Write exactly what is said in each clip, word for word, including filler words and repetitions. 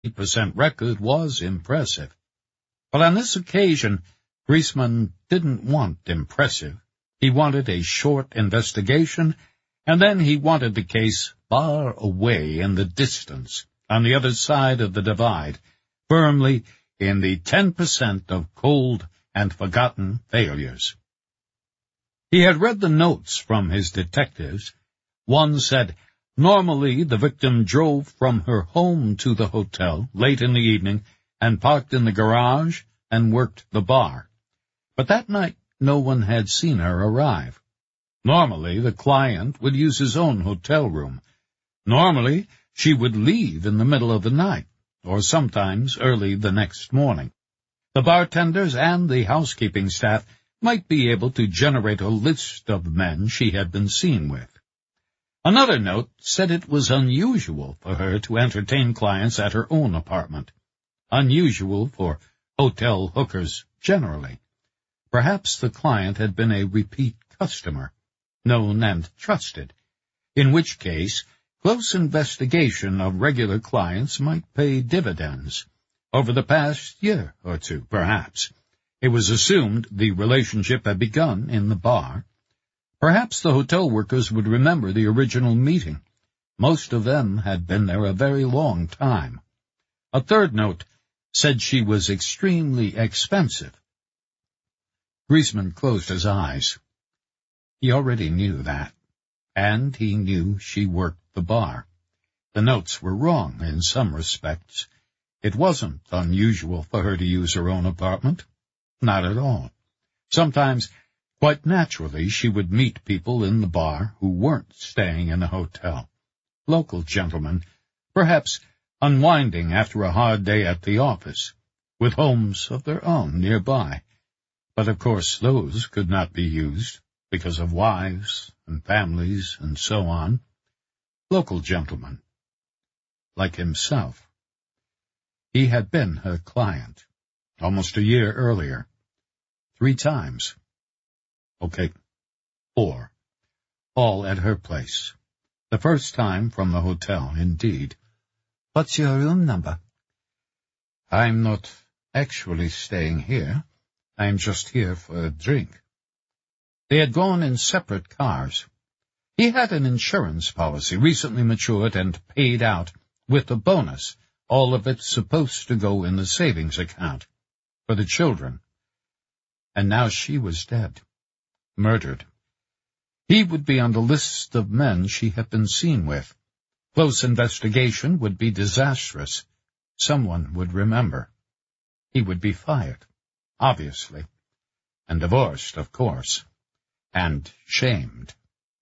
percent record was impressive. But on this occasion, Griezmann didn't want impressive. He wanted a short investigation, and then he wanted the case far away in the distance, on the other side of the divide, firmly in the ten percent of cold and forgotten failures. He had read the notes from his detectives. One said, normally the victim drove from her home to the hotel late in the evening and parked in the garage and worked the bar. But that night no one had seen her arrive. Normally the client would use his own hotel room. Normally she would leave in the middle of the night, or sometimes early the next morning. The bartenders and the housekeeping staff might be able to generate a list of men she had been seen with. Another note said it was unusual for her to entertain clients at her own apartment. Unusual for hotel hookers generally. Perhaps the client had been a repeat customer, known and trusted, in which case close investigation of regular clients might pay dividends. Over the past year or two, perhaps. It was assumed the relationship had begun in the bar. Perhaps the hotel workers would remember the original meeting. Most of them had been there a very long time. A third note said she was extremely expensive. Griezmann closed his eyes. He already knew that, and he knew she worked the bar. The notes were wrong in some respects. It wasn't unusual for her to use her own apartment. Not at all. Sometimes, quite naturally, she would meet people in the bar who weren't staying in a hotel. Local gentlemen, perhaps unwinding after a hard day at the office, with homes of their own nearby. But of course those could not be used, because of wives and families and so on. Local gentlemen, like himself. He had been her client, almost a year earlier. Three times. Okay, four. All at her place. The first time from the hotel, indeed. What's your room number? I'm not actually staying here. I'm just here for a drink. They had gone in separate cars. He had an insurance policy recently matured and paid out with a bonus, all of it supposed to go in the savings account for the children. And now she was dead, murdered. He would be on the list of men she had been seen with. Close investigation would be disastrous. Someone would remember. He would be fired, obviously, and divorced, of course, and shamed.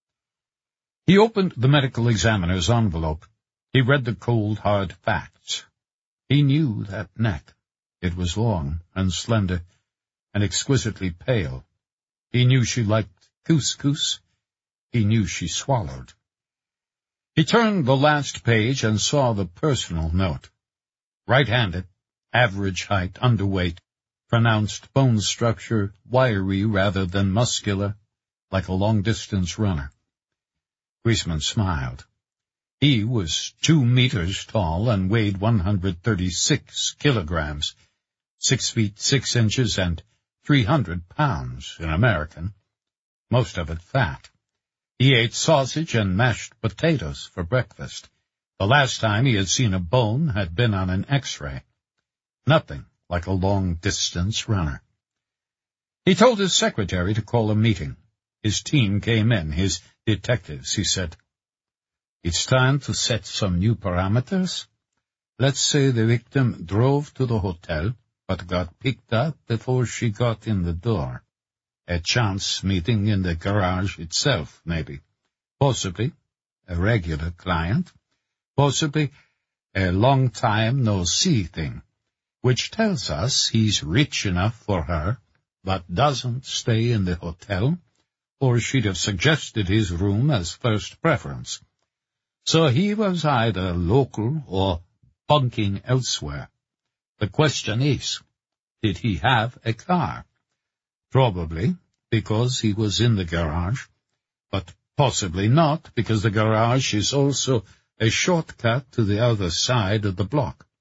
He opened the medical examiner's envelope. He read the cold, hard facts. He knew that neck. It was long and slender and exquisitely pale. He knew she liked couscous. He knew she swallowed. He turned the last page and saw the personal note. Right-handed, average height, underweight, pronounced bone structure, wiry rather than muscular, like a long-distance runner. Griezmann smiled. He was two meters tall and weighed one hundred thirty-six kilograms, six feet six inches and three hundred pounds in American, most of it fat. He ate sausage and mashed potatoes for breakfast. The last time he had seen a bone had been on an X-ray. Nothing like a long-distance runner. He told his secretary to call a meeting. His team came in, his detectives, he said. It's time to set some new parameters. Let's say the victim drove to the hotel, but got picked up before she got in the door. A chance meeting in the garage itself, maybe. Possibly a regular client. Possibly a long-time no-see thing, which tells us he's rich enough for her, but doesn't stay in the hotel, or she'd have suggested his room as first preference. So he was either local or bunking elsewhere. The question is, did he have a car? Probably, because he was in the garage, but possibly not, because the garage is also a shortcut to the other side of the block.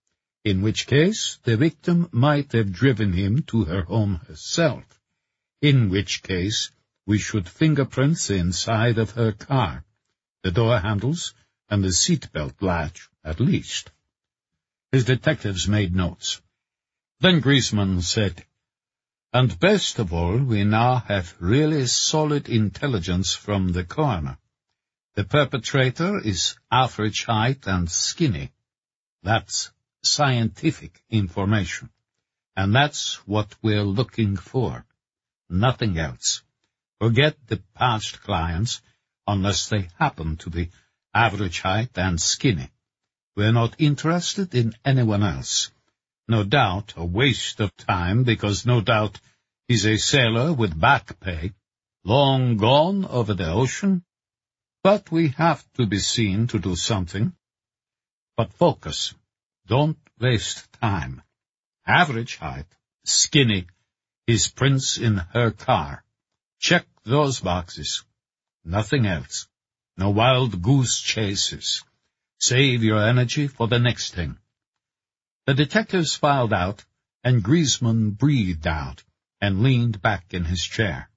in which case the victim might have driven him to her home herself, in which case we should fingerprints the inside of her car, the door handles, and the seatbelt latch, at least. His detectives made notes. Then Griezmann said, "And best of all, we now have really solid intelligence from the coroner. The perpetrator is average height and skinny. That's scientific information. And that's what we're looking for. Nothing else. Forget the past clients, unless they happen to be average height and skinny. We're not interested in anyone else. No doubt a waste of time, because no doubt he's a sailor with back pay, long gone over the ocean. But we have to be seen to do something. But focus. Don't waste time. Average height, skinny, his prints in her car. Check those boxes. Nothing else. No wild goose chases. Save your energy for the next thing." The detectives filed out, and Griezmann breathed out and leaned back in his chair.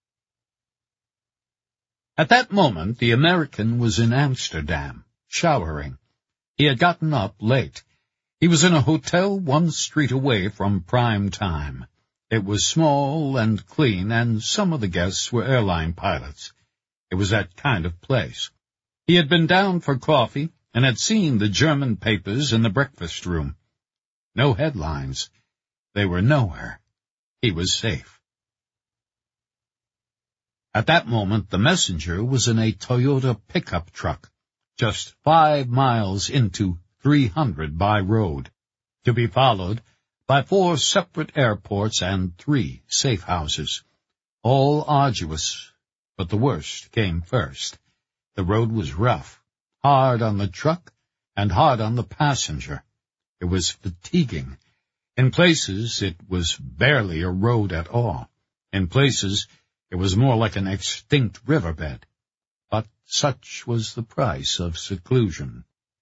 At that moment, the American was in Amsterdam, showering. He had gotten up late. He was in a hotel one street away from prime time. It was small and clean, and some of the guests were airline pilots. It was that kind of place. He had been down for coffee and had seen the German papers in the breakfast room. No headlines. They were nowhere. He was safe. At that moment, the messenger was in a Toyota pickup truck, just five miles into three hundred by road, to be followed by four separate airports and three safe houses, all arduous, but the worst came first. The road was rough, hard on the truck and hard on the passenger. It was fatiguing. In places, it was barely a road at all. In places, it was more like an extinct riverbed. But such was the price of seclusion.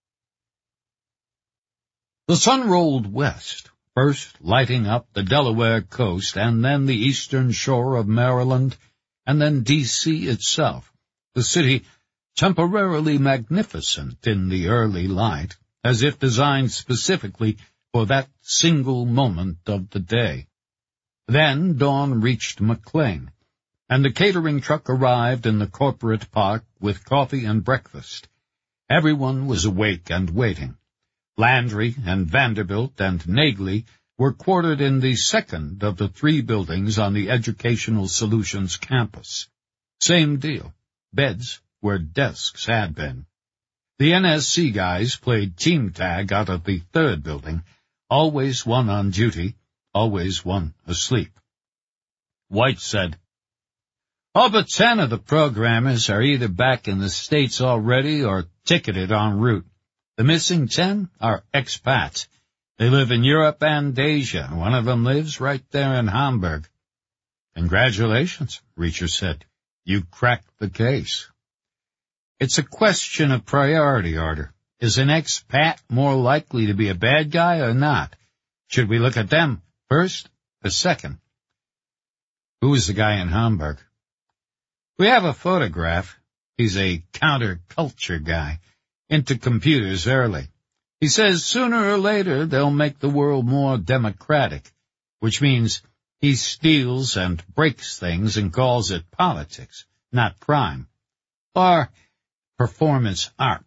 The sun rolled west, first lighting up the Delaware coast, and then the eastern shore of Maryland, and then D C itself, the city temporarily magnificent in the early light, as if designed specifically for that single moment of the day. Then dawn reached McLean, and the catering truck arrived in the corporate park with coffee and breakfast. Everyone was awake and waiting. Landry and Vanderbilt and Nagley were quartered in the second of the three buildings on the Educational Solutions campus. Same deal. Beds where desks had been. The N S C guys played team tag out of the third building, always one on duty, always one asleep. White said, "All but ten of the programmers are either back in the States already or ticketed en route. The missing ten are expats. They live in Europe and Asia. One of them lives right there in Hamburg." "Congratulations," Reacher said. "You cracked the case." "It's a question of priority order. Is an expat more likely to be a bad guy or not? Should we look at them first or second?" "Who is the guy in Hamburg?" "We have a photograph. He's a counterculture guy, into computers early. He says sooner or later they'll make the world more democratic, which means he steals and breaks things and calls it politics, not crime. Or performance art."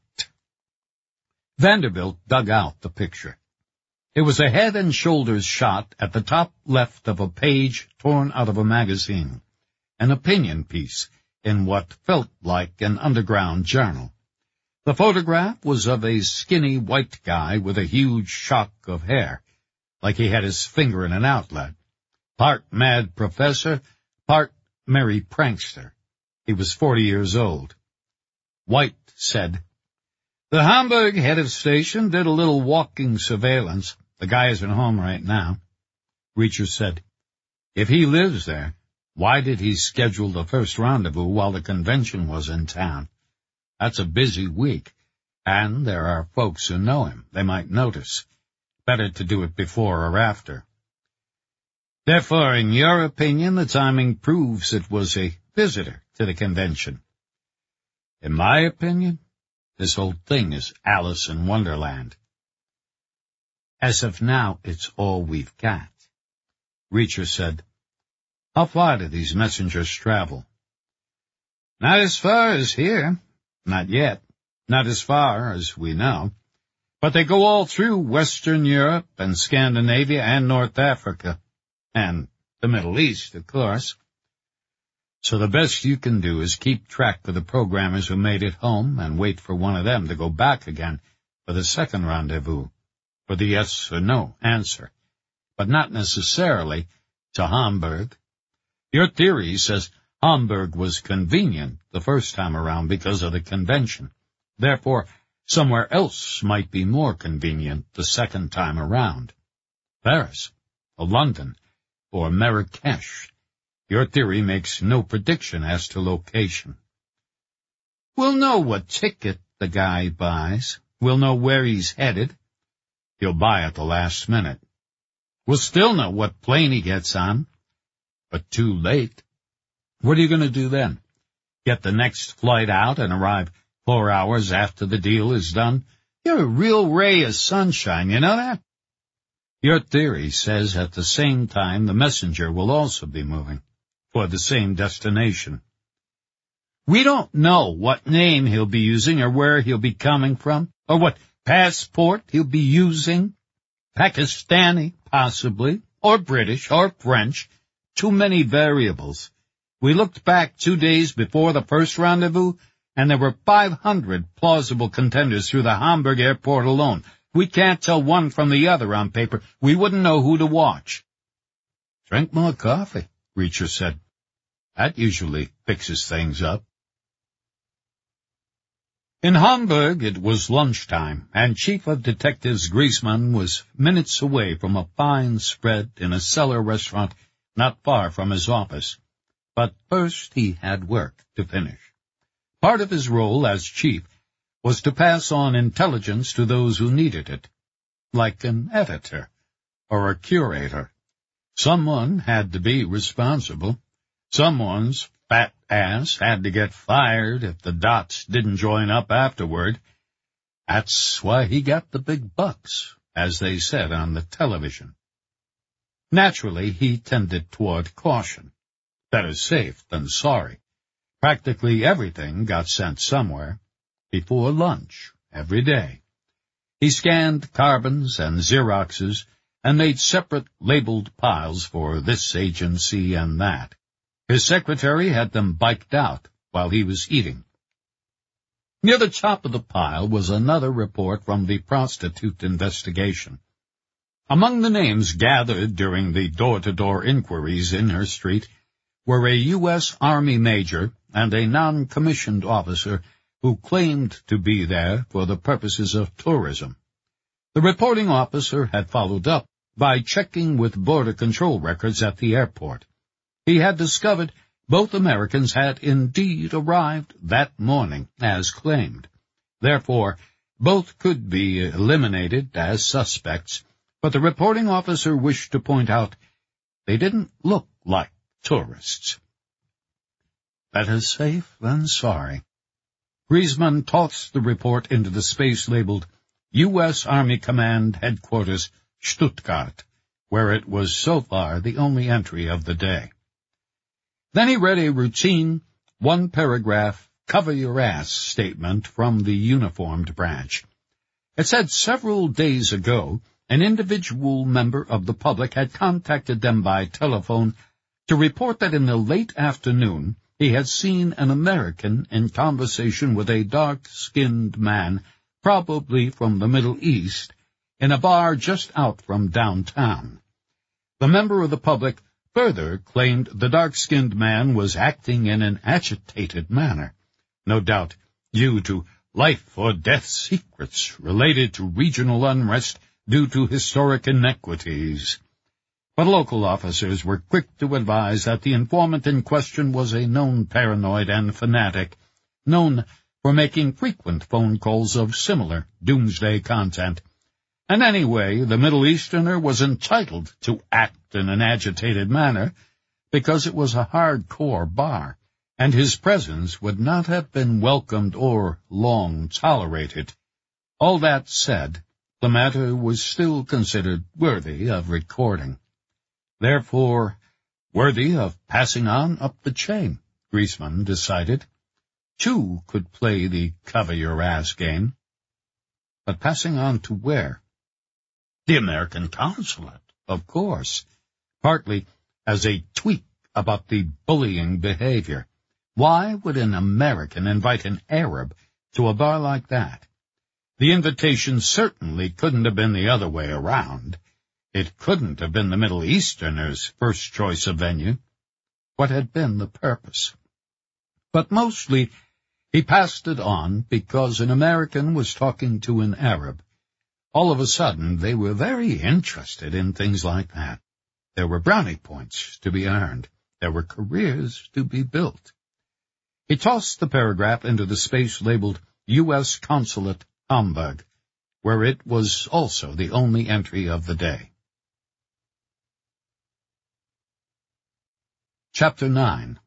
Vanderbilt dug out the picture. It was a head and shoulders shot at the top left of a page torn out of a magazine, an opinion piece in what felt like an underground journal. The photograph was of a skinny white guy with a huge shock of hair, like he had his finger in an outlet. Part mad professor, part merry prankster. He was forty years old. White said, "The Hamburg head of station did a little walking surveillance. The guy isn't home right now." Reacher said, "If he lives there, why did he schedule the first rendezvous while the convention was in town? That's a busy week, and there are folks who know him. They might notice. Better to do it before or after. Therefore, in your opinion, the timing proves it was a visitor to the convention. In my opinion, this whole thing is Alice in Wonderland. As of now, it's all we've got. Reacher said, How far do these messengers travel? Not as far as here. Not yet. Not as far as we know. But they go all through Western Europe and Scandinavia and North Africa. And the Middle East, of course. So the best you can do is keep track of the programmers who made it home and wait for one of them to go back again for the second rendezvous, for the yes or no answer, but not necessarily to Hamburg. Your theory says Hamburg was convenient the first time around because of the convention. Therefore, somewhere else might be more convenient the second time around. Paris, or London, or Marrakesh. Your theory makes no prediction as to location. We'll know what ticket the guy buys. We'll know where he's headed. He'll buy at the last minute. We'll still know what plane he gets on. But too late. What are you going to do then? Get the next flight out and arrive four hours after the deal is done? You're a real ray of sunshine, you know that? Your theory says at the same time the messenger will also be moving for the same destination. We don't know what name he'll be using or where he'll be coming from or what passport he'll be using. Pakistani, possibly, or British, or French. Too many variables. We looked back two days before the first rendezvous, and there were five hundred plausible contenders through the Hamburg airport alone. We can't tell one from the other on paper. We wouldn't know who to watch. Drink more coffee, Reacher said. That usually fixes things up. In Hamburg, it was lunchtime, and Chief of Detectives Griezmann was minutes away from a fine spread in a cellar restaurant not far from his office. But first he had work to finish. Part of his role as chief was to pass on intelligence to those who needed it, like an editor or a curator. Someone had to be responsible. Someone's fat ass had to get fired if the dots didn't join up afterward. That's why he got the big bucks, as they said on the television. Naturally, he tended toward caution. Better safe than sorry. Practically everything got sent somewhere, before lunch, every day. He scanned carbons and Xeroxes and made separate labeled piles for this agency and that. His secretary had them biked out while he was eating. Near the top of the pile was another report from the prostitute investigation. Among the names gathered during the door-to-door inquiries in her street were a U S Army major and a non-commissioned officer who claimed to be there for the purposes of tourism. The reporting officer had followed up by checking with border control records at the airport. He had discovered both Americans had indeed arrived that morning, as claimed. Therefore, both could be eliminated as suspects, but the reporting officer wished to point out they didn't look like tourists. Better safe than sorry. Griezmann tossed the report into the space labeled U S Army Command Headquarters, Stuttgart, where it was so far the only entry of the day. Then he read a routine, one-paragraph, cover-your-ass statement from the uniformed branch. It said several days ago an individual member of the public had contacted them by telephone to report that in the late afternoon he had seen an American in conversation with a dark-skinned man, probably from the Middle East, in a bar just out from downtown. The member of the public further claimed the dark-skinned man was acting in an agitated manner, no doubt due to life-or-death secrets related to regional unrest due to historic inequities. But local officers were quick to advise that the informant in question was a known paranoid and fanatic, known for making frequent phone calls of similar doomsday content, And anyway, the Middle Easterner was entitled to act in an agitated manner because it was a hardcore bar, and his presence would not have been welcomed or long tolerated. All that said, the matter was still considered worthy of recording. Therefore, worthy of passing on up the chain, Griezmann decided. Two could play the cover-your-ass game. But passing on to where? The American consulate, of course, partly as a tweak about the bullying behavior. Why would an American invite an Arab to a bar like that? The invitation certainly couldn't have been the other way around. It couldn't have been the Middle Easterner's first choice of venue. What had been the purpose? But mostly he passed it on because an American was talking to an Arab. All of a sudden, they were very interested in things like that. There were brownie points to be earned. There were careers to be built. He tossed the paragraph into the space labeled U S Consulate, Hamburg, where it was also the only entry of the day. Chapter nine.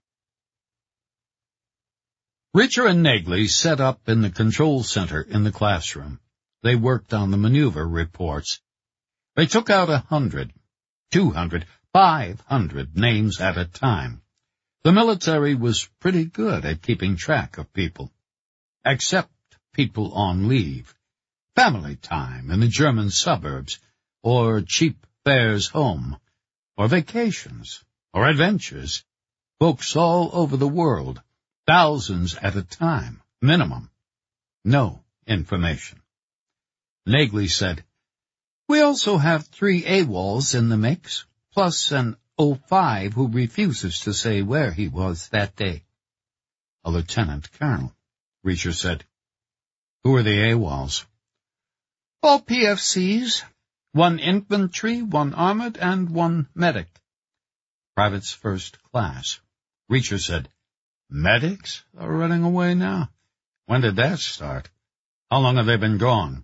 Reacher and Nagley set up in the control center in the classroom. They worked on the maneuver reports. They took out a hundred, two hundred, five hundred names at a time. The military was pretty good at keeping track of people, except people on leave, family time in the German suburbs, or cheap fares home, or vacations, or adventures, folks all over the world, thousands at a time, minimum. No information. Nagley said, "We also have three AWOLs in the mix, plus an oh five who refuses to say where he was that day." "A lieutenant colonel," Reacher said. "Who are the AWOLs?" "All P F Cs. One infantry, one armored, and one medic." "Privates first class." Reacher said, "Medics are running away now. When did that start? How long have they been gone?"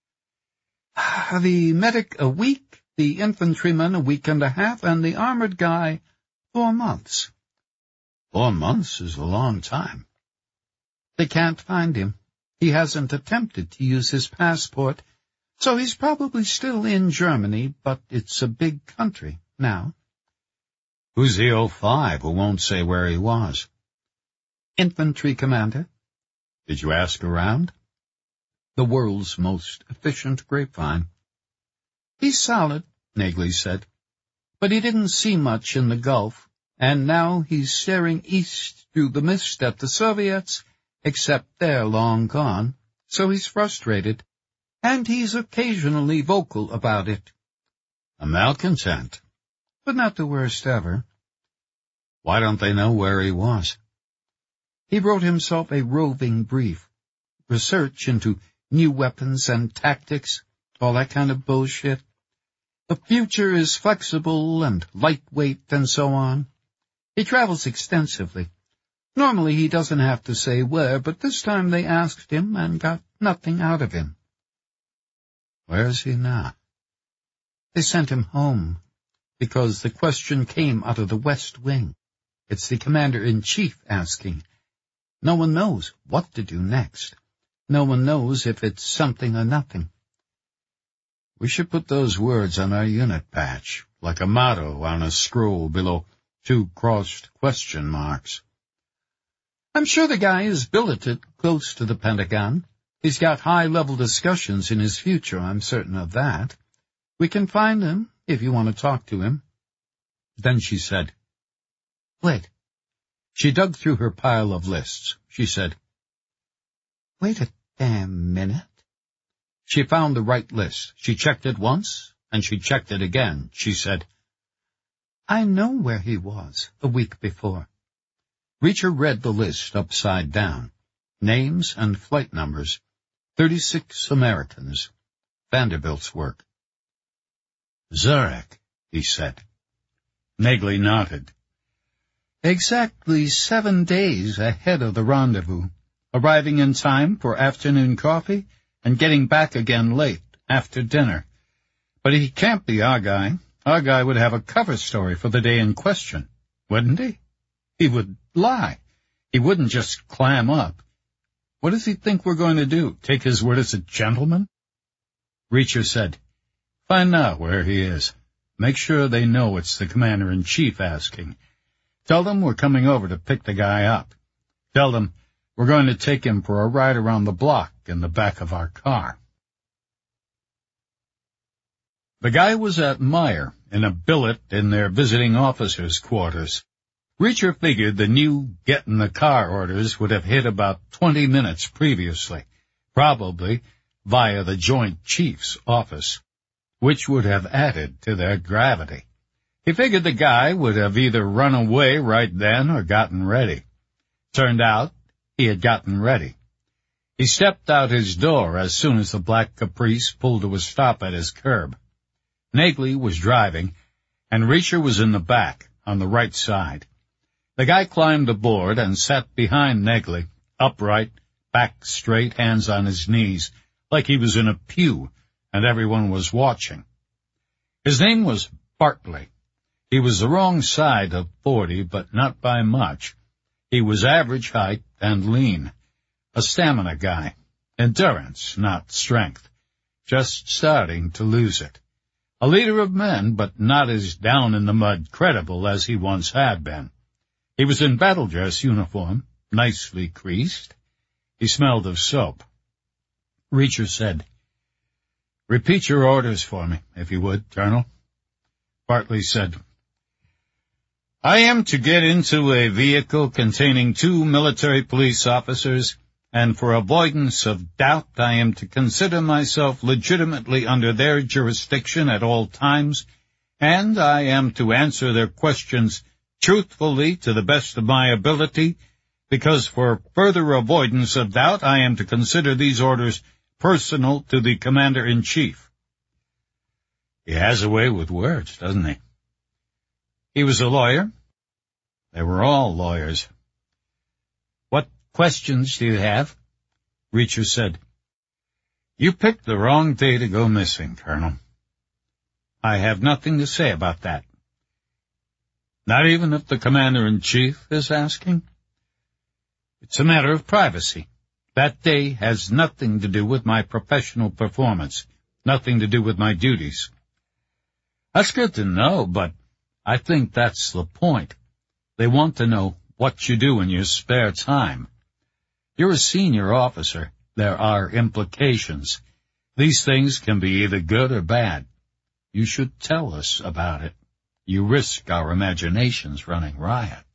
"The medic a week, the infantryman a week and a half, and the armored guy four months." "Four months is a long time." "They can't find him. He hasn't attempted to use his passport, so he's probably still in Germany, but it's a big country now." "Who's the oh five who won't say where he was?" "Infantry commander." "Did you ask around?" "The world's most efficient grapevine." "He's solid," Nagley said, "but he didn't see much in the Gulf, and now he's staring east through the mist at the Soviets, except they're long gone, so he's frustrated, and he's occasionally vocal about it." "A malcontent." "But not the worst ever." "Why don't they know where he was?" "He wrote himself a roving brief. Research into new weapons and tactics, all that kind of bullshit. The future is flexible and lightweight and so on. He travels extensively. Normally he doesn't have to say where, but this time they asked him and got nothing out of him." "Where is he now?" "They sent him home, because the question came out of the West Wing. It's the commander-in-chief asking. No one knows what to do next. No one knows if it's something or nothing." "We should put those words on our unit patch, like a motto on a scroll below two crossed question marks." "I'm sure the guy is billeted close to the Pentagon. He's got high-level discussions in his future, I'm certain of that. We can find him if you want to talk to him." Then she said, "Wait." She dug through her pile of lists. She said, "Wait a damn minute." She found the right list. She checked it once, and she checked it again. She said, "I know where he was a week before." Reacher read the list upside down. Names and flight numbers. Thirty-six Americans. Vanderbilt's work. "Zurich," he said. Nagley nodded. "Exactly seven days ahead of the rendezvous, arriving in time for afternoon coffee and getting back again late after dinner. But he can't be our guy. Our guy would have a cover story for the day in question, wouldn't he? He would lie. He wouldn't just clam up. What does he think we're going to do, take his word as a gentleman? Reacher said, Find out where he is. Make sure they know it's the commander-in-chief asking. Tell them we're coming over to pick the guy up. Tell them we're going to take him for a ride around the block in the back of our car. The guy was at Meyer, in a billet in their visiting officers' quarters. Reacher figured the new get-in-the-car orders would have hit about twenty minutes previously, probably via the Joint Chief's office, which would have added to their gravity. He figured the guy would have either run away right then or gotten ready. Turned out he had gotten ready. He stepped out his door as soon as the black Caprice pulled to a stop at his curb. Nagley was driving, and Reacher was in the back, on the right side. The guy climbed aboard and sat behind Nagley, upright, back straight, hands on his knees, like he was in a pew, and everyone was watching. His name was Bartley. He was the wrong side of forty, but not by much. He was average height and lean. A stamina guy. Endurance, not strength. Just starting to lose it. A leader of men, but not as down-in-the-mud credible as he once had been. He was in battle dress uniform, nicely creased. He smelled of soap. Reacher said, Repeat your orders for me, if you would, Colonel. Bartley said, I am to get into a vehicle containing two military police officers, and for avoidance of doubt I am to consider myself legitimately under their jurisdiction at all times, and I am to answer their questions truthfully to the best of my ability, because for further avoidance of doubt I am to consider these orders personal to the Commander-in-Chief. He has a way with words, doesn't he? He was a lawyer. They were all lawyers. What questions do you have? Reacher said, You picked the wrong day to go missing, Colonel. I have nothing to say about that. Not even if the Commander-in-Chief is asking? It's a matter of privacy. That day has nothing to do with my professional performance, nothing to do with my duties. That's good to know, but I think that's the point. They want to know what you do in your spare time. You're a senior officer. There are implications. These things can be either good or bad. You should tell us about it. You risk our imaginations running riot.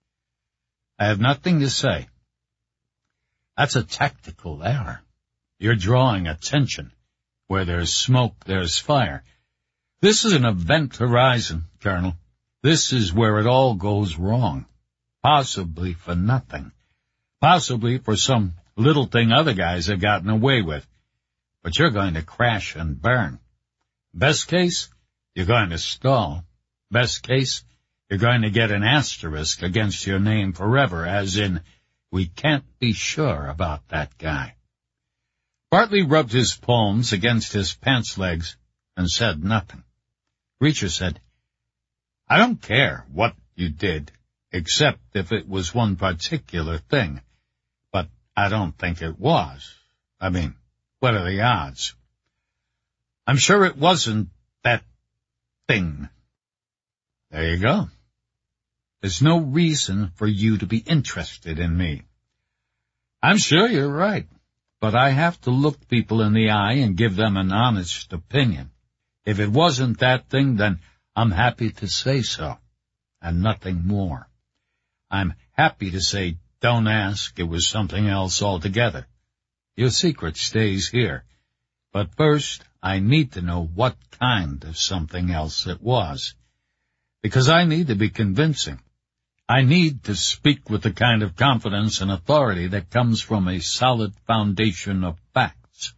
I have nothing to say. That's a tactical error. You're drawing attention. Where there's smoke, there's fire. This is an event horizon, Colonel. This is where it all goes wrong. Possibly for nothing. Possibly for some little thing other guys have gotten away with. But you're going to crash and burn. Best case, you're going to stall. Best case, you're going to get an asterisk against your name forever, as in, we can't be sure about that guy. Bartley rubbed his palms against his pants legs and said nothing. Reacher said, I don't care what you did, except if it was one particular thing. But I don't think it was. I mean, what are the odds? I'm sure it wasn't that thing. There you go. There's no reason for you to be interested in me. I'm sure you're right, but I have to look people in the eye and give them an honest opinion. If it wasn't that thing, then I'm happy to say so, and nothing more. I'm happy to say, don't ask, it was something else altogether. Your secret stays here. But first, I need to know what kind of something else it was. Because I need to be convincing. I need to speak with the kind of confidence and authority that comes from a solid foundation of facts.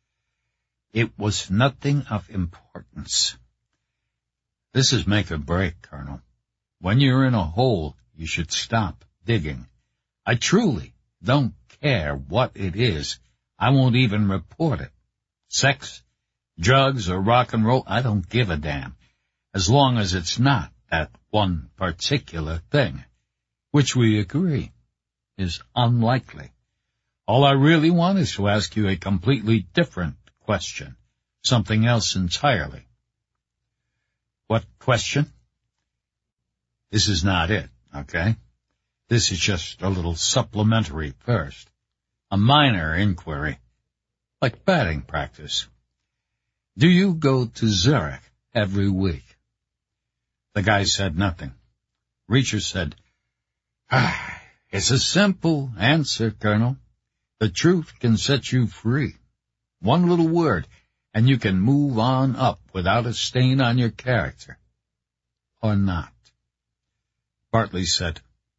It was nothing of importance. This is make or break, Colonel. When you're in a hole, you should stop digging. I truly don't care what it is. I won't even report it. Sex, Drugs or rock and roll, I don't give a damn, as long as it's not that one particular thing, which we agree is unlikely. All I really want is to ask you a completely different question, something else entirely. What question? This is not it, okay? This is just a little supplementary first, a minor inquiry, like batting practice. Do you go to Zurich every week? The guy said nothing. Reacher said, ah, it's a simple answer, Colonel. The truth can set you free. One little word, and you can move on up without a stain on your character. Or not. Bartley said,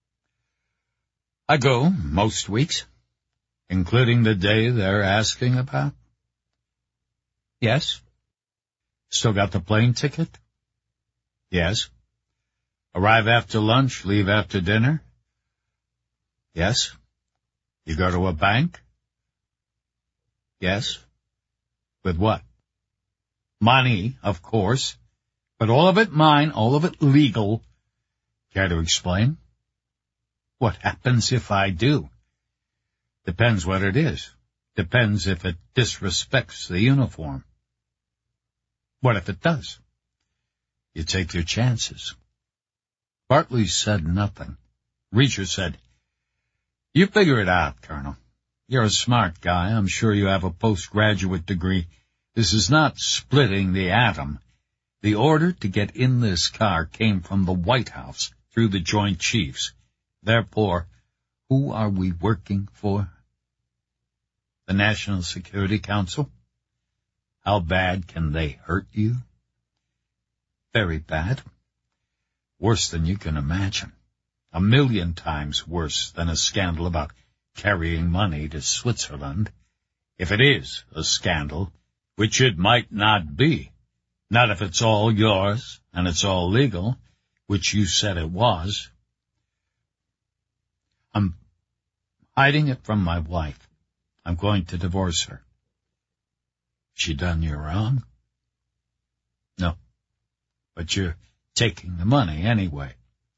I go most weeks, including the day they're asking about. Yes. Still got the plane ticket? Yes. Arrive after lunch, leave after dinner? Yes. You go to a bank? Yes. With what? Money, of course, but all of it mine, all of it legal. Care to explain? What happens if I do? Depends what it is. Depends if it disrespects the uniform. What if it does? You take your chances. Bartley said nothing. Reacher said, You figure it out, Colonel. You're a smart guy. I'm sure you have a postgraduate degree. This is not splitting the atom. The order to get in this car came from the White House through the Joint Chiefs. Therefore, who are we working for? The National Security Council? How bad can they hurt you? Very bad. Worse than you can imagine. A million times worse than a scandal about carrying money to Switzerland. If it is a scandal, which it might not be. Not if it's all yours and it's all legal, which you said it was. I'm hiding it from my wife. I'm going to divorce her. She done you wrong? No. But you're taking the money anyway.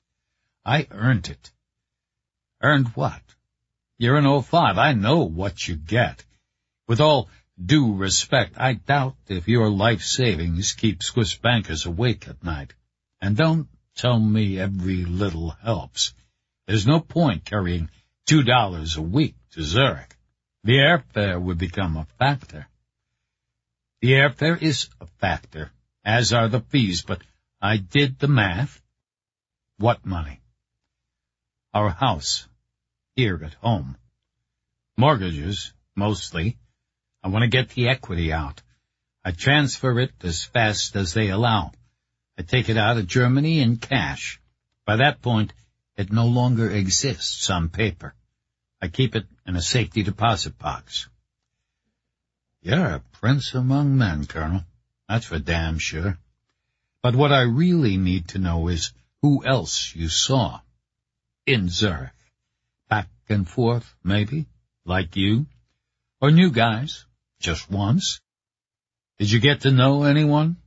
I earned it. Earned what? You're an oh five. I know what you get. With all due respect, I doubt if your life savings keep Swiss bankers awake at night. And don't tell me every little helps. There's no point carrying two dollars a week to Zurich. The airfare would become a factor. The airfare is a factor, as are the fees, but I did the math. What money? Our house, here at home. Mortgages, mostly. I want to get the equity out. I transfer it as fast as they allow. I take it out of Germany in cash. By that point, it no longer exists on paper. I keep it in a safety deposit box. You're a prince among men, Colonel. That's for damn sure. But what I really need to know is who else you saw in Zurich. Back and forth, maybe, like you. Or new guys, just once. Did you get to know anyone?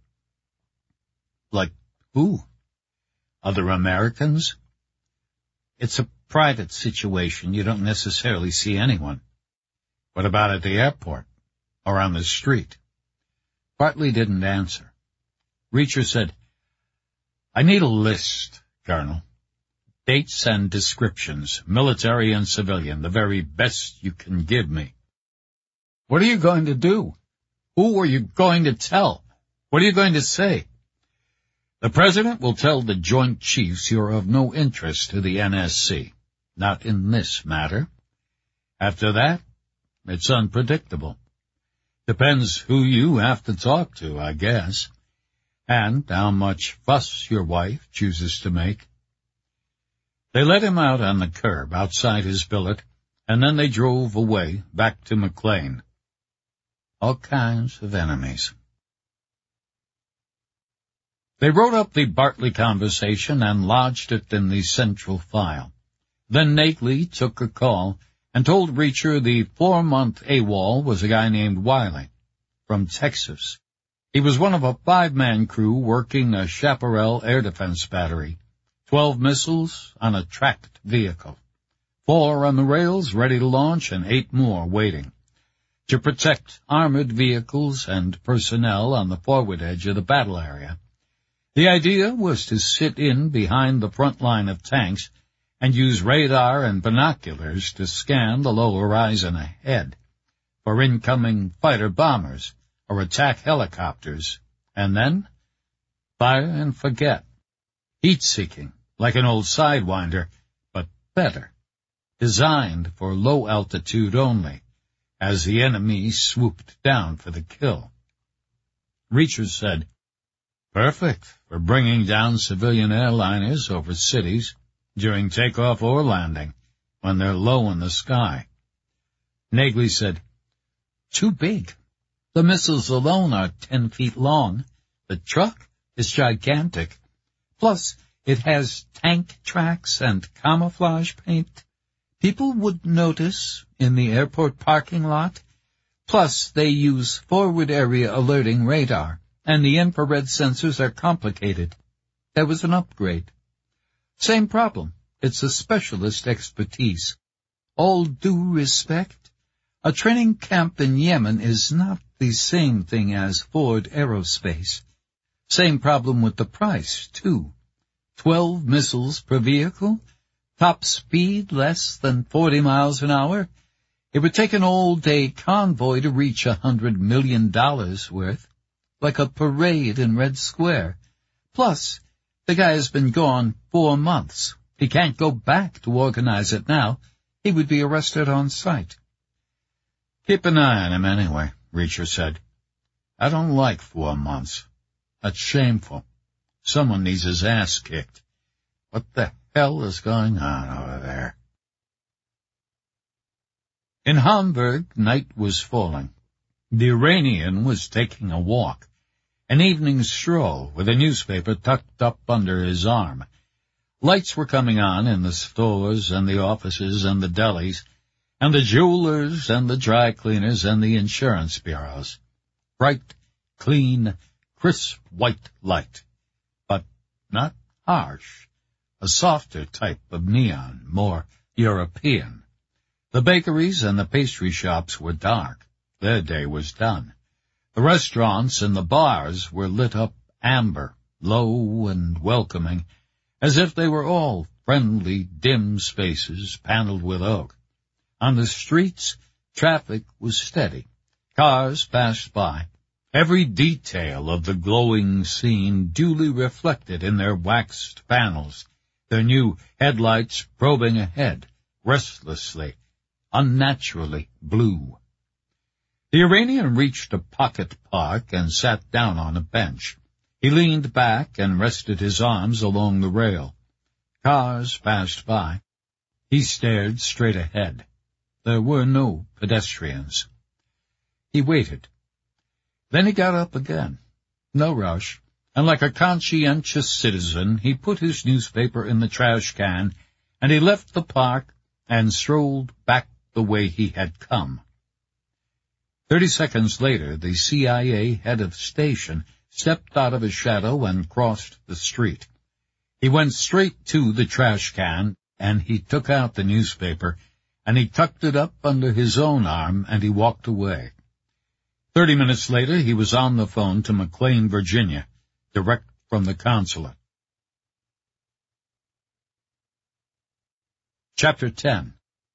Like who? Other Americans? It's a private situation. You don't necessarily see anyone. What about at the airport? Or on the street? Bartley didn't answer. Reacher said, I need a list, Colonel. Dates and descriptions, military and civilian, the very best you can give me. What are you going to do? Who are you going to tell? What are you going to say? The President will tell the Joint Chiefs you're of no interest to the N S C, not in this matter. After that, it's unpredictable. Depends who you have to talk to, I guess, and how much fuss your wife chooses to make. They let him out on the curb outside his billet, and then they drove away back to McLean. All kinds of enemies. They wrote up the Bartley conversation and lodged it in the central file. Then Nately took a call and told Reacher the four-month AWOL was a guy named Wiley from Texas, He was one of a five-man crew working a Chaparral air defense battery, twelve missiles on a tracked vehicle, four on the rails ready to launch and eight more waiting, to protect armored vehicles and personnel on the forward edge of the battle area. The idea was to sit in behind the front line of tanks and use radar and binoculars to scan the low horizon ahead for incoming fighter-bombers or attack helicopters, and then fire and forget. Heat-seeking, like an old Sidewinder, but better, designed for low altitude only, as the enemy swooped down for the kill. Reacher said, "Perfect for bringing down civilian airliners over cities during takeoff or landing when they're low in the sky." Nagley said, "Too big. The missiles alone are ten feet long. The truck is gigantic. Plus, it has tank tracks and camouflage paint. People would notice in the airport parking lot. Plus, they use forward area alerting radar, and the infrared sensors are complicated. There was an upgrade. Same problem. It's a specialist expertise. All due respect, a training camp in Yemen is not the same thing as Ford Aerospace. Same problem with the price, too. Twelve missiles per vehicle, top speed less than forty miles an hour. It would take an all-day convoy to reach a hundred million dollars worth, like a parade in Red Square. Plus, the guy has been gone four months. He can't go back to organize it now. He would be arrested on sight." "Keep an eye on him anyway," Reacher said. "I don't like four months. That's shameful. Someone needs his ass kicked. What the hell is going on over there?" In Hamburg, night was falling. The Iranian was taking a walk, an evening stroll with a newspaper tucked up under his arm. Lights were coming on in the stores and the offices and the delis, and the jewelers and the dry cleaners and the insurance bureaus. Bright, clean, crisp white light, but not harsh, a softer type of neon, more European. The bakeries and the pastry shops were dark. Their day was done. The restaurants and the bars were lit up amber, low and welcoming, as if they were all friendly, dim spaces paneled with oak. On the streets, traffic was steady. Cars passed by, every detail of the glowing scene duly reflected in their waxed panels, their new headlights probing ahead, restlessly, unnaturally blue. The Iranian reached a pocket park and sat down on a bench. He leaned back and rested his arms along the rail. Cars passed by. He stared straight ahead. There were no pedestrians. He waited. Then he got up again. No rush, and like a conscientious citizen, he put his newspaper in the trash can, and he left the park and strolled back the way he had come. Thirty seconds later, the C I A head of station stepped out of his shadow and crossed the street. He went straight to the trash can, and he took out the newspaper, and he tucked it up under his own arm, and he walked away. Thirty minutes later, he was on the phone to McLean, Virginia, direct from the consulate. Chapter ten.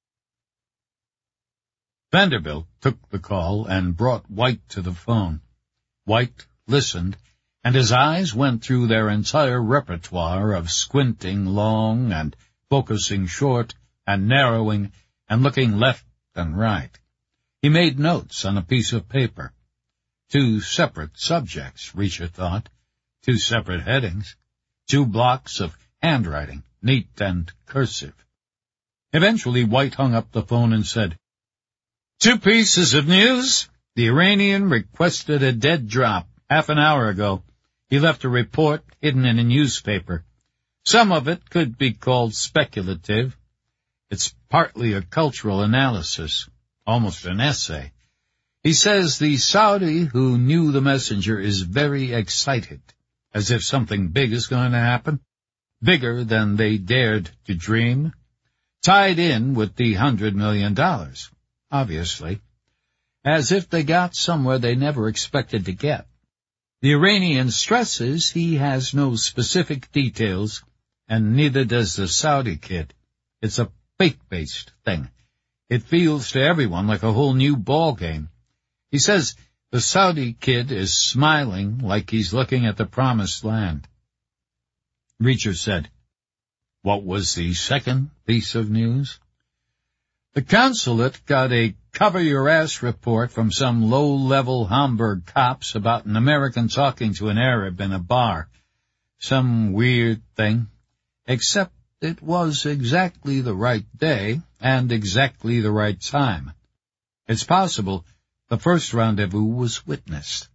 Vanderbilt took the call and brought White to the phone. White listened, and his eyes went through their entire repertoire of squinting long and focusing short and narrowing and looking left and right. He made notes on a piece of paper. Two separate subjects, Reacher thought. Two separate headings. Two blocks of handwriting, neat and cursive. Eventually, White hung up the phone and said, "Two pieces of news. The Iranian requested a dead drop half an hour ago. He left a report hidden in a newspaper. Some of it could be called speculative. It's partly a cultural analysis, almost an essay. He says the Saudi who knew the messenger is very excited, as if something big is going to happen, bigger than they dared to dream, tied in with the hundred million dollars, obviously, as if they got somewhere they never expected to get. The Iranian stresses he has no specific details, and neither does the Saudi kid. It's a faith-based thing. It feels to everyone like a whole new ball game. He says the Saudi kid is smiling like he's looking at the promised land. Reacher said, "What was the second piece of news?" The consulate got a cover-your-ass report from some low-level Hamburg cops about an American talking to an Arab in a bar. Some weird thing, except it was exactly the right day and exactly the right time. It's possible the first rendezvous was witnessed.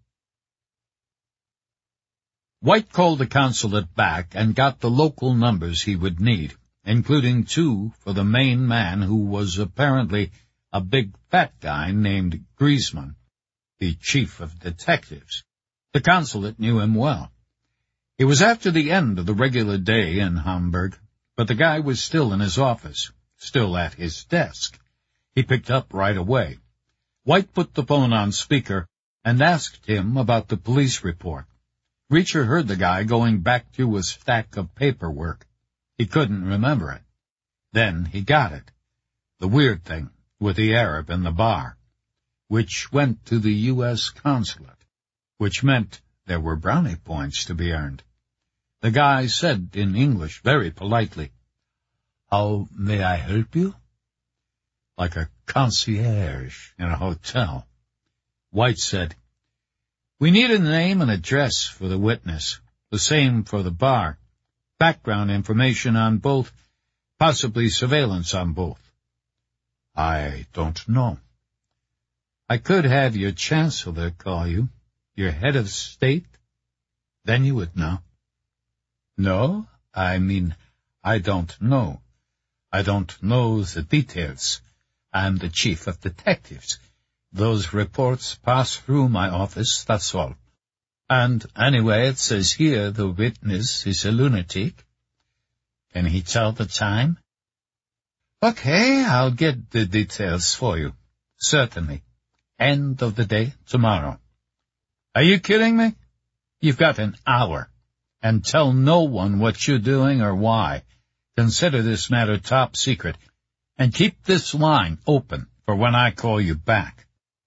White called the consulate back and got the local numbers he would need, including two for the main man who was apparently a big fat guy named Griezmann, the chief of detectives. The consulate knew him well. It was after the end of the regular day in Hamburg, but the guy was still in his office, still at his desk. He picked up right away. White put the phone on speaker and asked him about the police report. Reacher heard the guy going back through a stack of paperwork. He couldn't remember it. Then he got it. The weird thing with the Arab in the bar, which went to the U S consulate, which meant there were brownie points to be earned. The guy said in English very politely, "How may I help you?" Like a concierge in a hotel. White said, "We need a name and address for the witness, the same for the bar, background information on both, possibly surveillance on both." "I don't know." "I could have your chancellor call you, your head of state. Then you would know." "No, I mean, I don't know. I don't know the details. I'm the chief of detectives. Those reports pass through my office, that's all. And anyway, it says here the witness is a lunatic. Can he tell the time?" "Okay, I'll get the details for you. Certainly. End of the day tomorrow." "Are you kidding me? You've got an hour. And tell no one what you're doing or why. Consider this matter top secret. And keep this line open for when I call you back."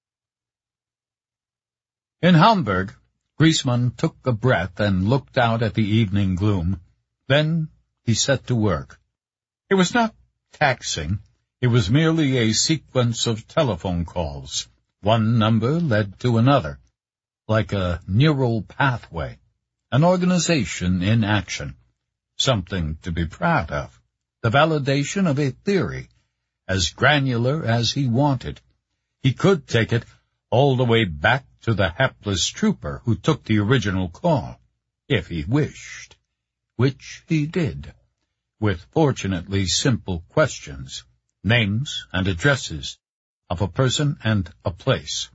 In Hamburg, Griezmann took a breath and looked out at the evening gloom. Then he set to work. It was not taxing. It was merely a sequence of telephone calls. One number led to another, like a neural pathway, an organization in action, something to be proud of, the validation of a theory, as granular as he wanted. He could take it all the way back to the hapless trooper who took the original call, if he wished, which he did, with fortunately simple questions, names and addresses of a person and a place.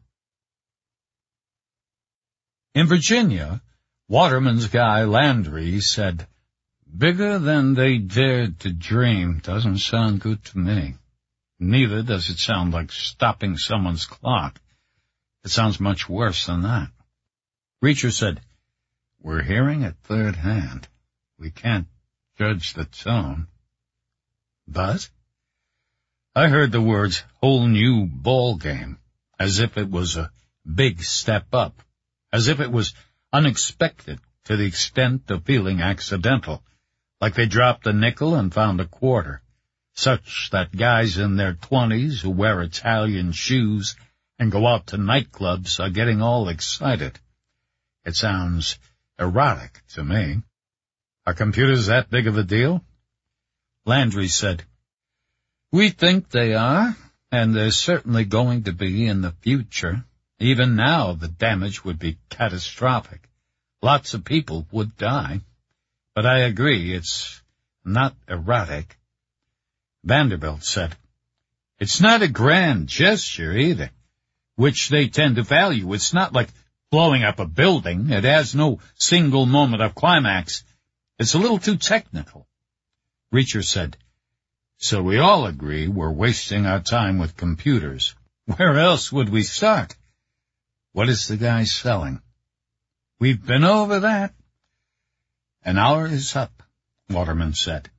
In Virginia, Waterman's guy Landry said, "Bigger than they dared to dream doesn't sound good to me. Neither does it sound like stopping someone's clock. It sounds much worse than that." Reacher said, "We're hearing it third hand. We can't judge the tone." "But?" I heard the words whole new ball game, as if it was a big step up, as if it was unexpected to the extent of feeling accidental, like they dropped a nickel and found a quarter, such that guys in their twenties who wear Italian shoes and go out to nightclubs are getting all excited. It sounds erotic to me. Are computers that big of a deal? Landry said, "We think they are, and they're certainly going to be in the future. Even now, the damage would be catastrophic. Lots of people would die. But I agree, it's not erotic." Vanderbilt said, "It's not a grand gesture either. which they tend to value. It's not like blowing up a building. It has no single moment of climax. It's a little too technical. Reacher said, "So we all agree we're wasting our time with computers. Where else would we start? What is the guy selling?" "We've been over that." "An hour is up," Waterman said.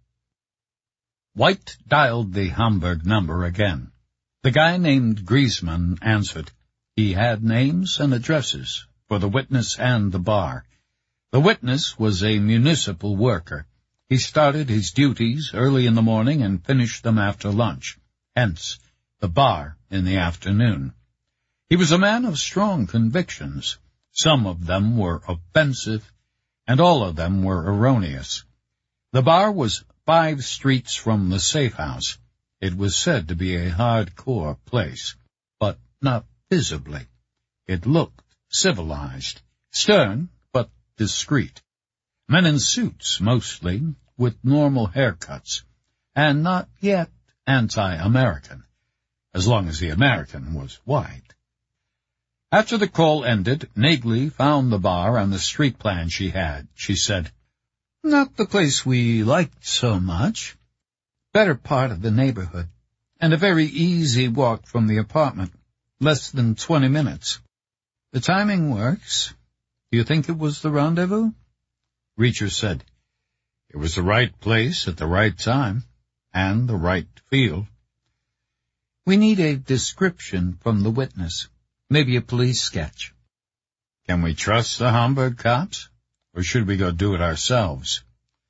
White dialed the Hamburg number again. The guy named Griezmann answered. He had names and addresses for the witness and the bar. The witness was a municipal worker. He started his duties early in the morning and finished them after lunch, hence the bar in the afternoon. He was a man of strong convictions. Some of them were offensive, and all of them were erroneous. The bar was five streets from the safe house. It was said to be a hardcore place, but not visibly. It looked civilized, stern, but discreet. Men in suits, mostly, with normal haircuts, and not yet anti-American, as long as the American was white. After the call ended, Nagley found the bar on the street plan she had. She said, "Not the place we liked so much. Better part of the neighborhood, and a very easy walk from the apartment, less than twenty minutes. The timing works. Do you think it was the rendezvous?" Reacher said, "It was the right place at the right time, and the right field." "We need a description from the witness, maybe a police sketch." "Can we trust the Hamburg cops, or should we go do it ourselves?"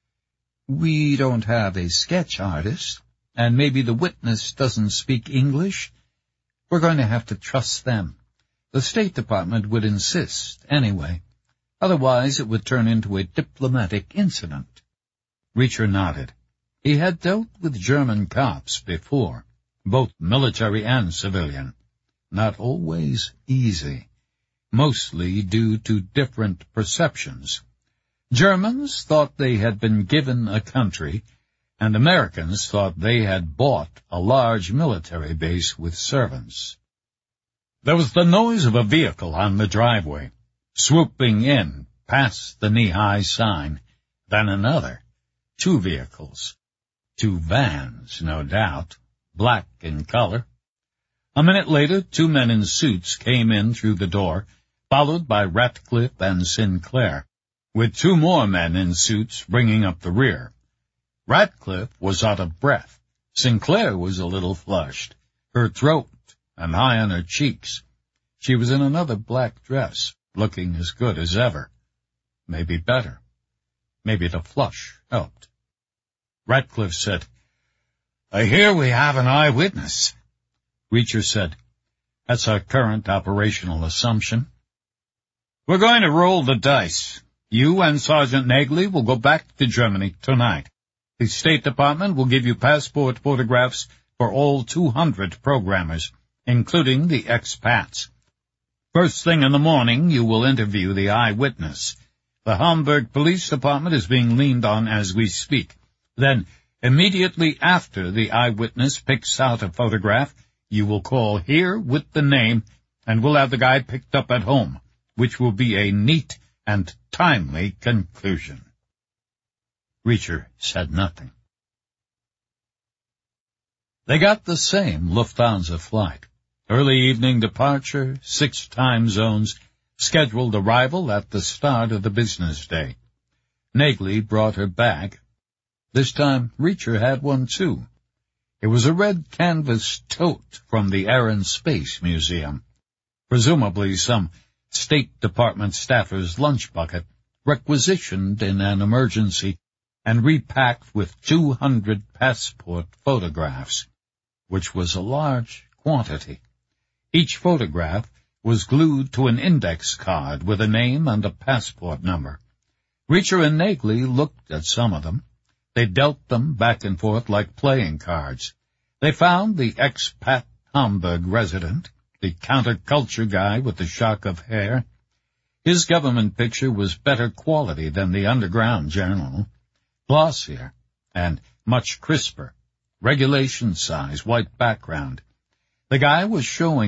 "We don't have a sketch artist, and maybe the witness doesn't speak English. We're going to have to trust them. The State Department would insist anyway. Otherwise it would turn into a diplomatic incident." Reacher nodded. He had dealt with German cops before, both military and civilian. Not always easy, mostly due to different perceptions. Germans thought they had been given a country, and Americans thought they had bought a large military base with servants. There was the noise of a vehicle on the driveway, swooping in past the knee-high sign, then another, two vehicles, two vans, no doubt, black in color. A minute later, two men in suits came in through the door, followed by Ratcliffe and Sinclair, with two more men in suits bringing up the rear. Ratcliffe was out of breath. Sinclair was a little flushed, her throat and high on her cheeks. She was in another black dress, looking as good as ever. Maybe better. Maybe the flush helped. Ratcliffe said, "I hear we have an eyewitness." Reacher said, "That's our current operational assumption." "We're going to roll the dice. You and Sergeant Nagley will go back to Germany tonight. The State Department will give you passport photographs for all two hundred programmers, including the expats. First thing in the morning, you will interview the eyewitness. The Hamburg Police Department is being leaned on as we speak. Then, immediately after the eyewitness picks out a photograph, you will call here with the name, and we'll have the guy picked up at home, which will be a neat and timely conclusion." Reacher said nothing. They got the same Lufthansa flight. Early evening departure, six time zones, scheduled arrival at the start of the business day. Nagley brought her bag. This time Reacher had one too. It was a red canvas tote from the Air and Space Museum, presumably some State Department staffer's lunch bucket, requisitioned in an emergency and repacked with two hundred passport photographs, which was a large quantity. Each photograph was glued to an index card with a name and a passport number. Reacher and Nagley looked at some of them. They dealt them back and forth like playing cards. They found the expat Hamburg resident, the counterculture guy with the shock of hair. His government picture was better quality than the underground journal, glossier and much crisper, regulation size, white background. The guy was showing a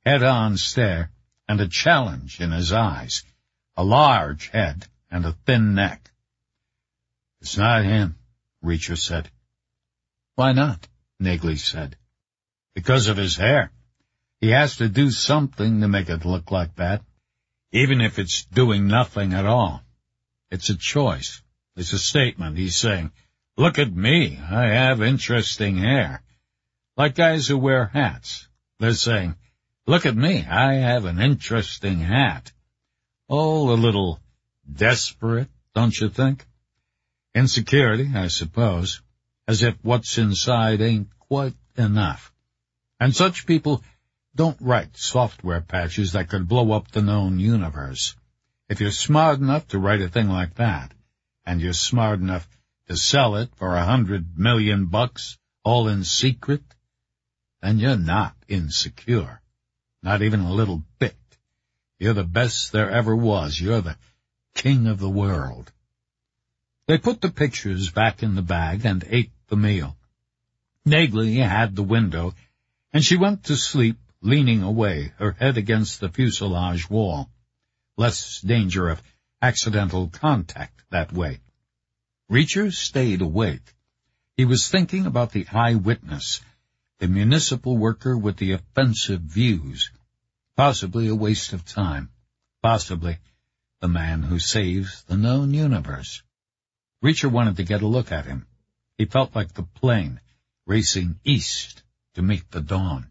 head-on stare, and a challenge in his eyes, a large head and a thin neck. "It's not him," Reacher said. "Why not?" Negley said. "Because of his hair. He has to do something to make it look like that, even if it's doing nothing at all. It's a choice. It's a statement. He's saying, look at me, I have interesting hair. Like guys who wear hats. They're saying, look at me, I have an interesting hat. All a little desperate, don't you think? Insecurity, I suppose, as if what's inside ain't quite enough. And such people don't write software patches that could blow up the known universe. If you're smart enough to write a thing like that, and you're smart enough to sell it for a hundred million bucks, all in secret, then you're not insecure. Not even a little bit. You're the best there ever was. You're the king of the world. They put the pictures back in the bag and ate the meal. Negley had the window, and she went to sleep leaning away, her head against the fuselage wall. Less danger of accidental contact that way. Reacher stayed awake. He was thinking about the eyewitness, the municipal worker with the offensive views. Possibly a waste of time. Possibly the man who saves the known universe. Reacher wanted to get a look at him. He felt like the plane racing east to meet the dawn.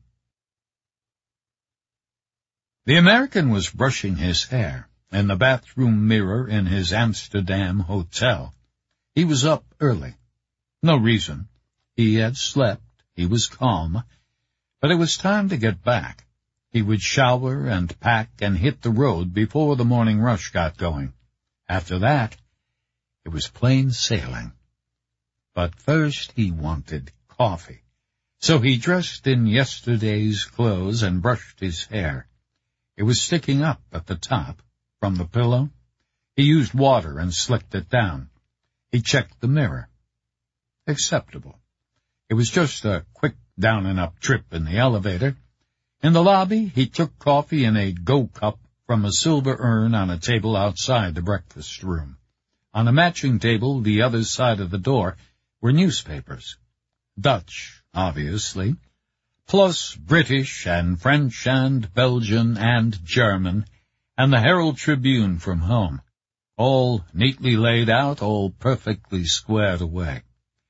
The American was brushing his hair in the bathroom mirror in his Amsterdam hotel. He was up early. No reason. He had slept. He was calm. But it was time to get back. He would shower and pack and hit the road before the morning rush got going. After that, it was plain sailing. But first he wanted coffee. So he dressed in yesterday's clothes and brushed his hair. It was sticking up at the top, from the pillow. He used water and slicked it down. He checked the mirror. Acceptable. It was just a quick down-and-up trip in the elevator. In the lobby, he took coffee in a go-cup from a silver urn on a table outside the breakfast room. On a matching table, the other side of the door, were newspapers. Dutch, obviously, plus British and French and Belgian and German, and the Herald Tribune from home, all neatly laid out, all perfectly squared away.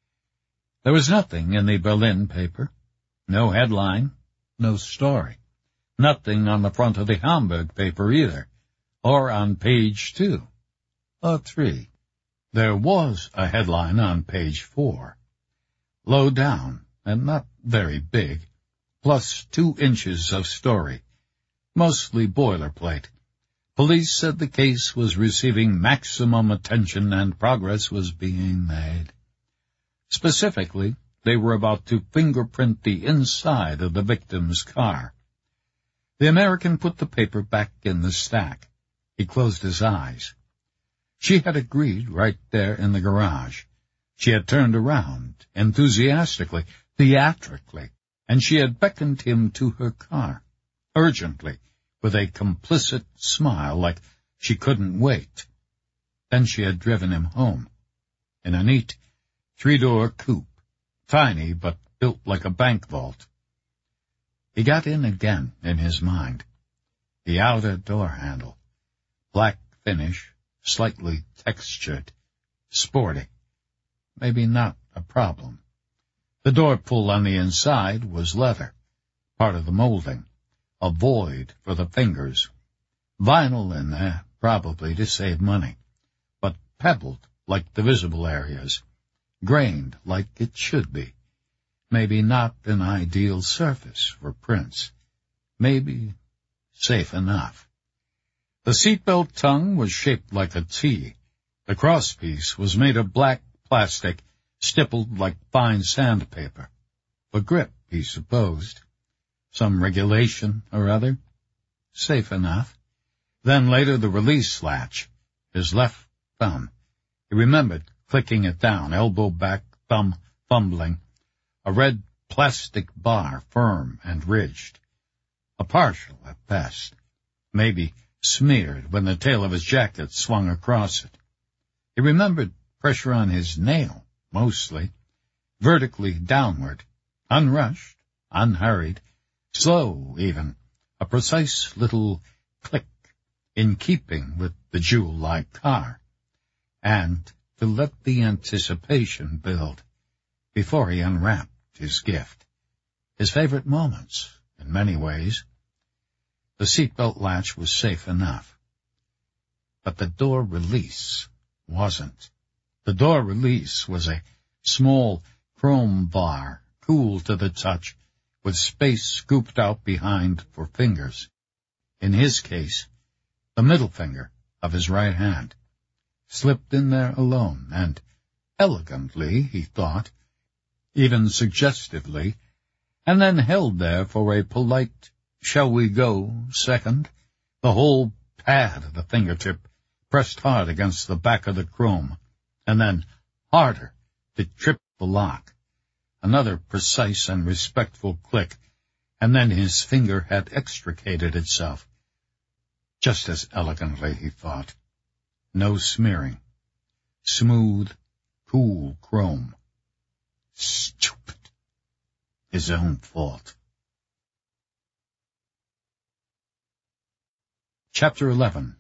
There was nothing in the Berlin paper, no headline, no story, nothing on the front of the Hamburg paper either, or on page two, or three. There was a headline on page four, low down and not very big, plus two inches of story, mostly boilerplate. Police said the case was receiving maximum attention and progress was being made. Specifically, they were about to fingerprint the inside of the victim's car. The American put the paper back in the stack. He closed his eyes. She had agreed right there in the garage. She had turned around, enthusiastically, theatrically, and she had beckoned him to her car, urgently, with a complicit smile like she couldn't wait. Then she had driven him home, in a neat three-door coupe, tiny but built like a bank vault. He got in again in his mind. The outer door handle, black finish, slightly textured, sporty. Maybe not a problem. The door pull on the inside was leather, part of the molding, a void for the fingers. Vinyl in there, probably to save money, but pebbled like the visible areas, grained like it should be. Maybe not an ideal surface for prints. Maybe safe enough. The seatbelt tongue was shaped like a T. The crosspiece was made of black plastic, stippled like fine sandpaper. For grip, he supposed. Some regulation or other. Safe enough. Then later the release latch. His left thumb. He remembered clicking it down, elbow back, thumb fumbling. A red plastic bar, firm and ridged. a partial at best, maybe smeared when the tail of his jacket swung across it. He remembered pressure on his nail, mostly, vertically downward, unrushed, unhurried, slow even, a precise little click in keeping with the jewel-like car, and to let the anticipation build before he unwrapped his gift. His favorite moments, in many ways. The seatbelt latch was safe enough, but the door release wasn't. The door release was a small chrome bar, cool to the touch, with space scooped out behind for fingers. In his case, the middle finger of his right hand, slipped in there alone, and elegantly, he thought, even suggestively, and then held there for a polite, shall we go, second, the whole pad of the fingertip pressed hard against the back of the chrome, and then harder to trip the lock. Another precise and respectful click, and then his finger had extricated itself. Just as elegantly, he thought. No smearing. Smooth, cool chrome. Stupid. His own fault. Chapter eleven.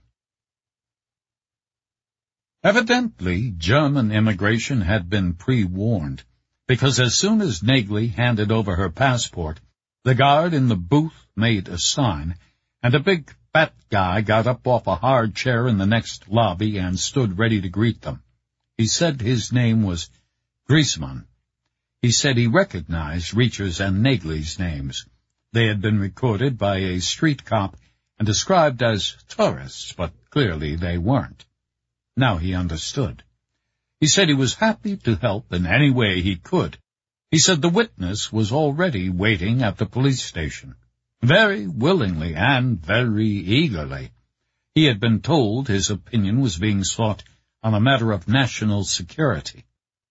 Evidently, German immigration had been pre-warned, because as soon as Nagley handed over her passport, the guard in the booth made a sign, and a big fat guy got up off a hard chair in the next lobby and stood ready to greet them. He said his name was Griezmann. He said he recognized Reacher's and Nagley's names. They had been recorded by a street cop and described as tourists, but clearly they weren't. Now he understood. He said he was happy to help in any way he could. He said the witness was already waiting at the police station, very willingly and very eagerly. He had been told his opinion was being sought on a matter of national security,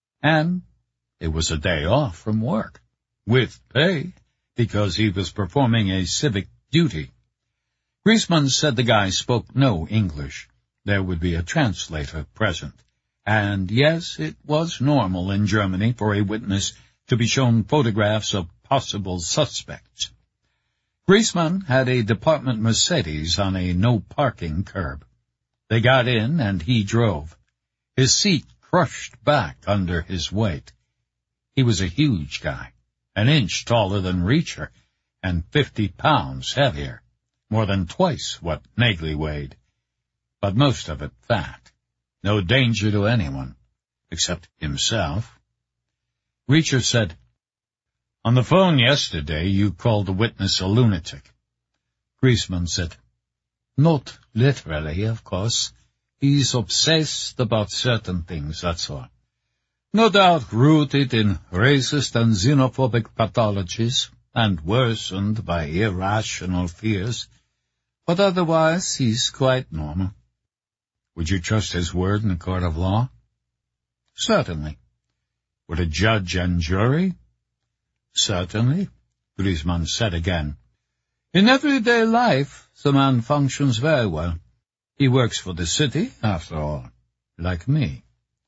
and it was a day off from work, with pay, because he was performing a civic duty. Griezmann said the guy spoke no English. There would be a translator present. And yes, it was normal in Germany for a witness to be shown photographs of possible suspects. Griezmann had a department Mercedes on a no-parking curb. They got in, and he drove. His seat crushed back under his weight. He was a huge guy, an inch taller than Reacher, and fifty pounds heavier, more than twice what Nagley weighed, but most of it fat. No danger to anyone, except himself. Reacher said, "On the phone yesterday, you called the witness a lunatic." Griezmann said, "Not literally, of course. He's obsessed about certain things, that's all. No doubt rooted in racist and xenophobic pathologies, and worsened by irrational fears. But otherwise, he's quite normal." "Would you trust his word in a court of law?" "Certainly." "Would a judge and jury?" "Certainly," Griezmann said again. "In everyday life, the man functions very well. He works for the city, after all, like me."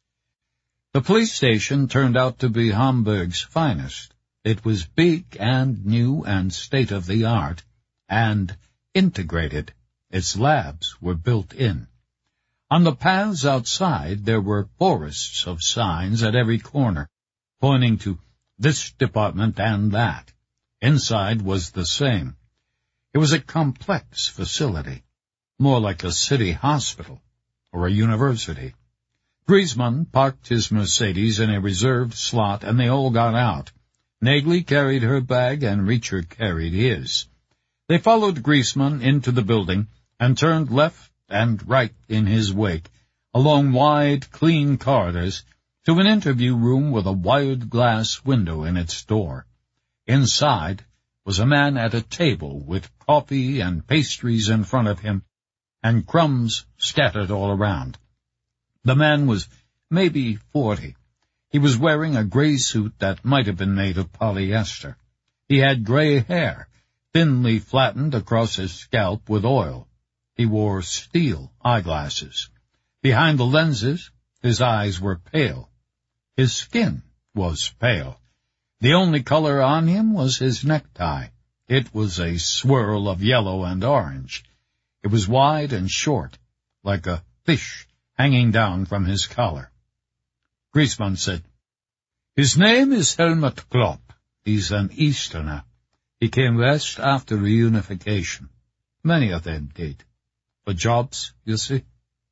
The police station turned out to be Hamburg's finest. It was big and new and state-of-the-art, and integrated. Its labs were built in. On the paths outside, there were forests of signs at every corner, pointing to this department and that. Inside was the same. It was a complex facility, more like a city hospital or a university. Griezmann parked his Mercedes in a reserved slot, and they all got out. Nagley carried her bag, and Reacher carried his. They followed Griezmann into the building and turned left and right in his wake, along wide, clean corridors, to an interview room with a wired glass window in its door. Inside was a man at a table with coffee and pastries in front of him, and crumbs scattered all around. The man was maybe forty. He was wearing a gray suit that might have been made of polyester. He had gray hair, thinly flattened across his scalp with oil. He wore steel eyeglasses. Behind the lenses, his eyes were pale. His skin was pale. The only color on him was his necktie. It was a swirl of yellow and orange. It was wide and short, like a fish hanging down from his collar. Griezmann said, "His name is Helmut Klopp. He's an Easterner. He came west after reunification. Many of them did. For jobs, you see."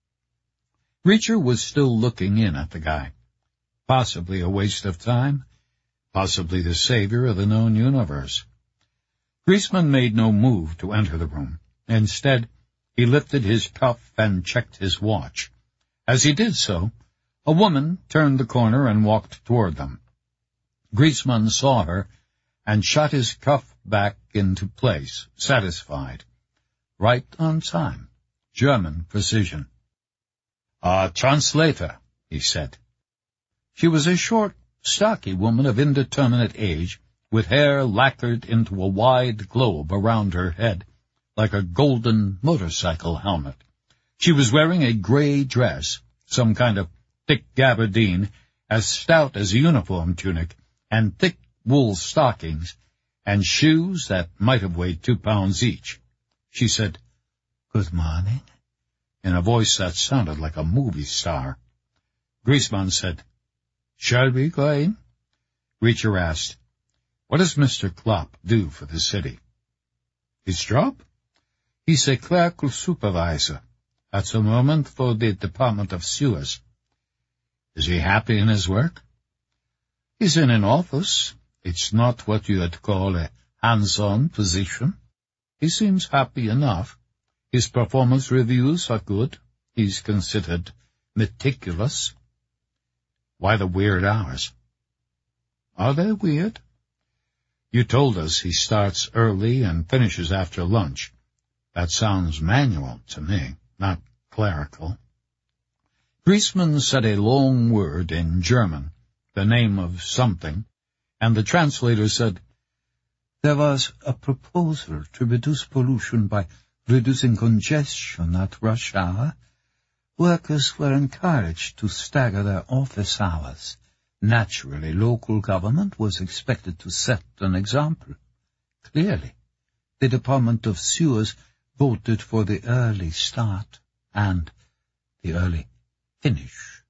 Reacher was still looking in at the guy. Possibly a waste of time, possibly the savior of the known universe. Griezmann made no move to enter the room. Instead, he lifted his cuff and checked his watch. As he did so, a woman turned the corner and walked toward them. Griezmann saw her and shot his cuff back into place, satisfied. Right on time. German precision. "A translator," he said. She was a short, stocky woman of indeterminate age, with hair lacquered into a wide globe around her head, like a golden motorcycle helmet. She was wearing a gray dress, some kind of thick gabardine, as stout as a uniform tunic, and thick wool stockings, and shoes that might have weighed two pounds each. She said, "Good morning," in a voice that sounded like a movie star. Griezmann said, "Shall we go in?" Reacher asked, "What does Mister Klopp do for the city?" "His job? He's a clerical supervisor, at the moment for the Department of Sewers." "Is he happy in his work?" "He's in an office. It's not what you'd call a hands-on position. He seems happy enough. His performance reviews are good. He's considered meticulous." "Why the weird hours?" "Are they weird?" "You told us he starts early and finishes after lunch. That sounds manual to me, not clerical." Griezmann said a long word in German, the name of something, and the translator said, "There was a proposal to reduce pollution by reducing congestion at rush hour. Workers were encouraged to stagger their office hours. Naturally, local government was expected to set an example. Clearly, the Department of Sewers voted for the early start and the early finish.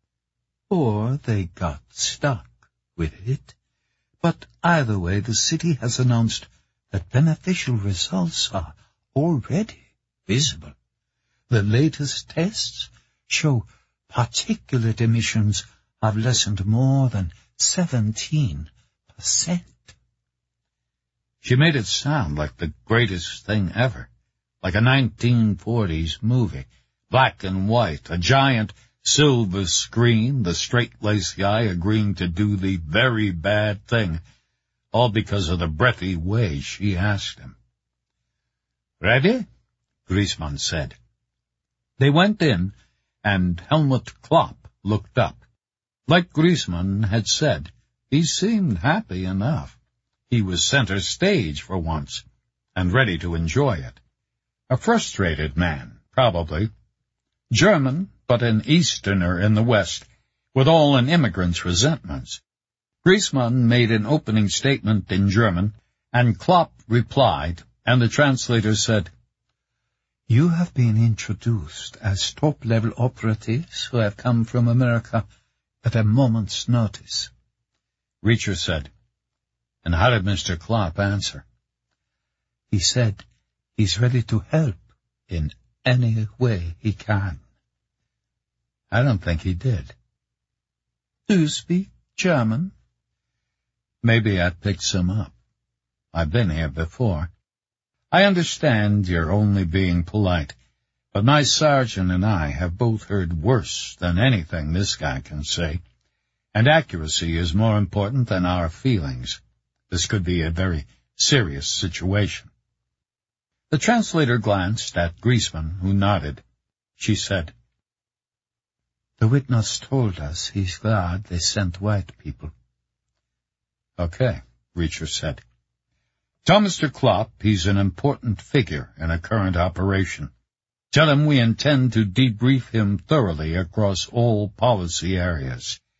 Or they got stuck with it. But either way, the city has announced that beneficial results are already visible. The latest tests show particulate emissions have lessened more than seventeen percent. She made it sound like the greatest thing ever, like a nineteen forties movie, black and white, a giant silver screen, the straight-laced guy agreeing to do the very bad thing, all because of the breathy way she asked him. "Ready?" Griezmann said. They went in, and Helmut Klopp looked up. Like Griezmann had said, he seemed happy enough. He was center stage for once, and ready to enjoy it. A frustrated man, probably. German, but an Easterner in the West, with all an immigrant's resentments. Griezmann made an opening statement in German, and Klopp replied, and the translator said, "You have been introduced as top-level operatives who have come from America at a moment's notice." Reacher said, "And how did Mister Klopp answer?" "He said he's ready to help in any way he can." "I don't think he did." "Do you speak German?" "Maybe I picked some up. I've been here before. I understand you're only being polite, but my sergeant and I have both heard worse than anything this guy can say, and accuracy is more important than our feelings. This could be a very serious situation." The translator glanced at Griezmann, who nodded. She said, "The witness told us he's glad they sent white people." "Okay," Reacher said. Tell Mister Klopp he's an important figure in a current operation. Tell him we intend to debrief him thoroughly across all policy areas.